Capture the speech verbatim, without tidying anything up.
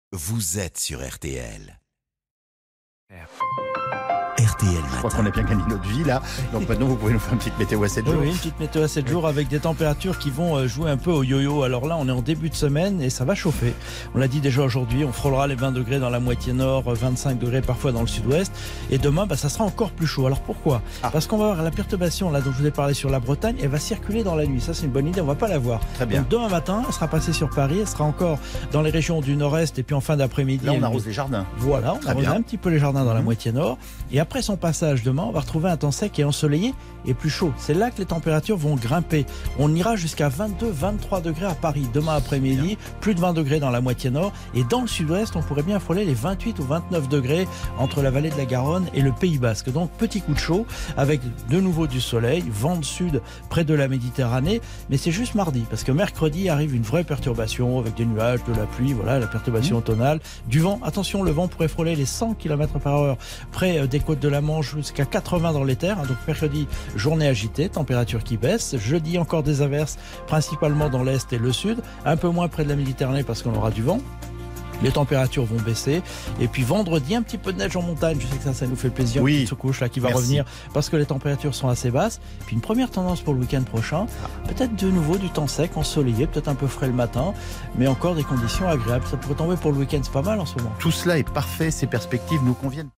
Vous êtes sur R T L. R. R T L Je crois qu'on a bien gagné notre vie là. Donc maintenant vous pouvez nous faire une petite météo à sept jours. Oui, oui, une petite météo à sept jours avec des températures qui vont jouer un peu au yo-yo. Alors là on est en début de semaine et ça va chauffer. On l'a dit déjà aujourd'hui, on frôlera les vingt degrés dans la moitié nord, vingt-cinq degrés parfois dans le sud-ouest. Et demain bah, ça sera encore plus chaud. Alors pourquoi ah. Parce qu'on va avoir la perturbation là dont je vous ai parlé sur la Bretagne. Elle va circuler dans la nuit. Ça c'est une bonne idée, on va pas la voir. Très bien. Donc demain matin elle sera passée sur Paris. Elle sera encore dans les régions du nord-est et puis en fin d'après-midi. Là on arrose les jardins. Voilà, on arrose un petit peu les jardins dans mmh. la moitié nord. Et après son passage demain, on va retrouver un temps sec et ensoleillé et plus chaud. C'est là que les températures vont grimper. On ira jusqu'à vingt-deux à vingt-trois degrés à Paris demain après-midi, plus de vingt degrés dans la moitié nord. Et dans le sud-ouest, on pourrait bien frôler les vingt-huit ou vingt-neuf degrés entre la vallée de la Garonne et le Pays Basque. Donc petit coup de chaud avec de nouveau du soleil, vent de sud près de la Méditerranée. Mais c'est juste mardi parce que mercredi arrive une vraie perturbation avec des nuages, de la pluie, voilà la perturbation tonale, du vent. Attention, le vent pourrait frôler les cent kilomètres par heure près des côtes de la Manche jusqu'à quatre-vingts dans les terres. Donc mercredi, journée agitée, température qui baisse. Jeudi, encore des averses, principalement dans l'est et le sud, un peu moins près de la Méditerranée parce qu'on aura du vent. Les températures vont baisser. Et puis vendredi, un petit peu de neige en montagne. Je sais que ça, ça nous fait plaisir. Oui. Une petite secouche là qui va Merci. revenir parce que les températures sont assez basses. Puis une première tendance pour le week-end prochain. Peut-être de nouveau du temps sec, ensoleillé, peut-être un peu frais le matin, mais encore des conditions agréables. Ça pourrait tomber pour le week-end, c'est pas mal en ce moment. Tout cela est parfait, ces perspectives nous conviennent.